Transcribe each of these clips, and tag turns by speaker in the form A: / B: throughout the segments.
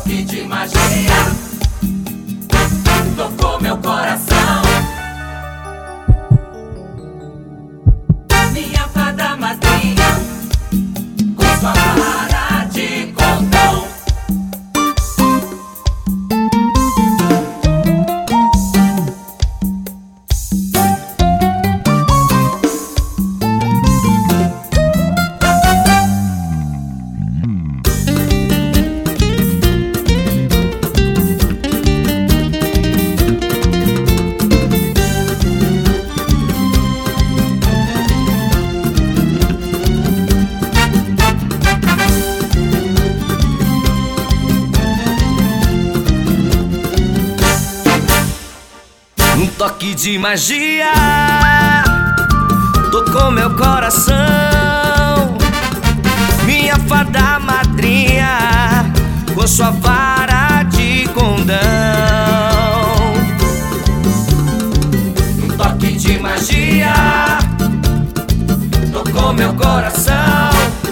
A: toque de magia tocou meu coração. Minha fada madrinha com sua vara de condão.
B: Um toque de magia tocou meu coração. Minha fada madrinha com sua vara de condão. Um toque de magia tocou meu coração.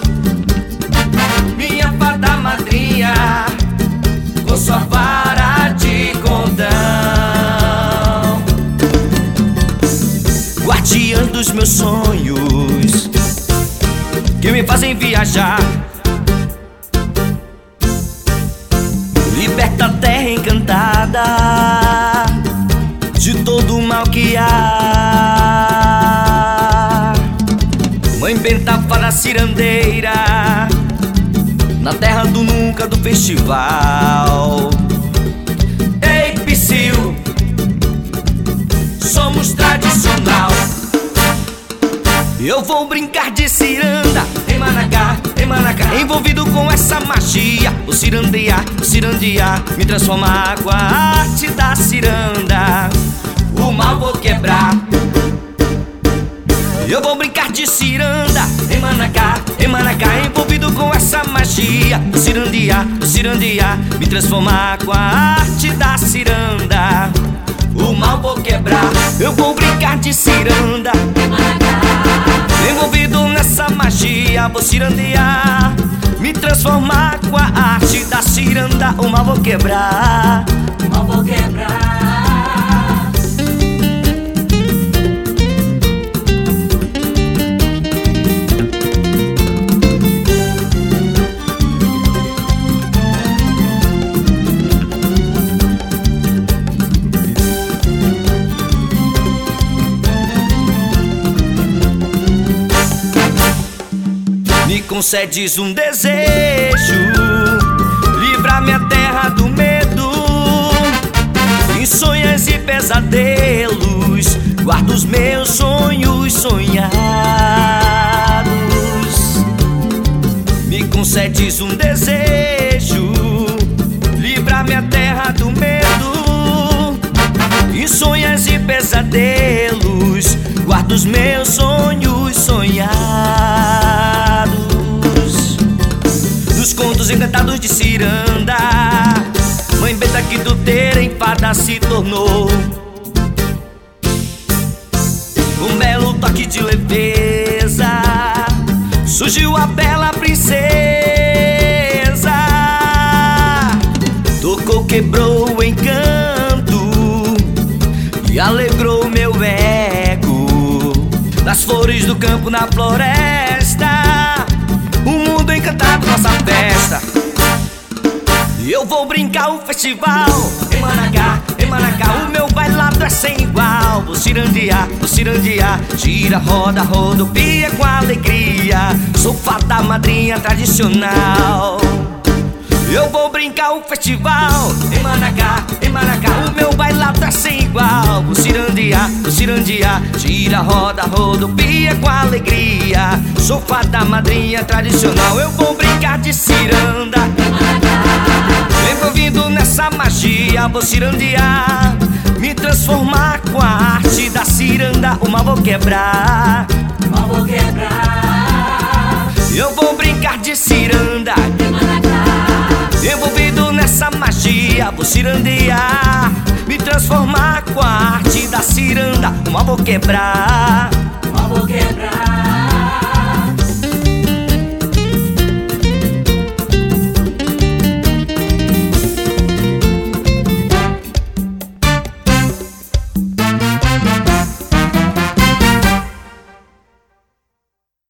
B: Minha fada madrinha com sua vara de condão. Guardiã dos meus sonhos, que me fazem viajar, liberta a terra encantada de todo o mal que há. Mãe Benta, fada cirandeira, na terra do nunca do festival. Ei, Psyu, somos tradicional. Eu vou brincar de ciranda, em Manacá, envolvido com essa magia. Vou cirandear, me transformar com a arte da ciranda. O mal vou quebrar. Eu vou brincar de ciranda, em Manacá, envolvido com essa magia. Vou cirandear, me transformar com a arte da ciranda. O mal vou quebrar. Eu vou brincar de ciranda, envolvido nessa magia. Vou cirandear, me transformar com a arte da ciranda. O mal vou quebrar.
A: O mal vou quebrar.
B: Me concedes um desejo, livra minha terra do medo. Em sonhos e pesadelos, guarda os meus sonhos sonhados. Me concedes um desejo, livra minha terra do medo. Em sonhos e pesadelos, guarda os meus sonhos sonhados. Nos contos encantados de ciranda, Mãe Benta que doteira em fada se tornou. Um belo toque de leveza, surgiu a bela princesa. Tocou, quebrou o encanto e alegrou meu ego. Nas flores do campo, na floresta, o mundo encantado, nossa festa. E eu vou brincar o festival em Manacá, o meu bailado é sem igual. Vou cirandear, gira, roda, rodopia com alegria. Sou fada madrinha tradicional. Eu vou brincar o festival em Manacá, o meu bailado é sem igual. Vou cirandear, gira, roda, rodopia com alegria. Sou fada madrinha tradicional. Eu vou brincar de ciranda, envolvido nessa magia. Vou cirandear, me transformar com a arte da ciranda. O mal vou quebrar.
A: O mal vou quebrar.
B: Eu vou brincar de ciranda, envolvido nessa magia. Vou cirandear, me transformar com a arte da ciranda. O mal vou quebrar.
A: O mal vou quebrar.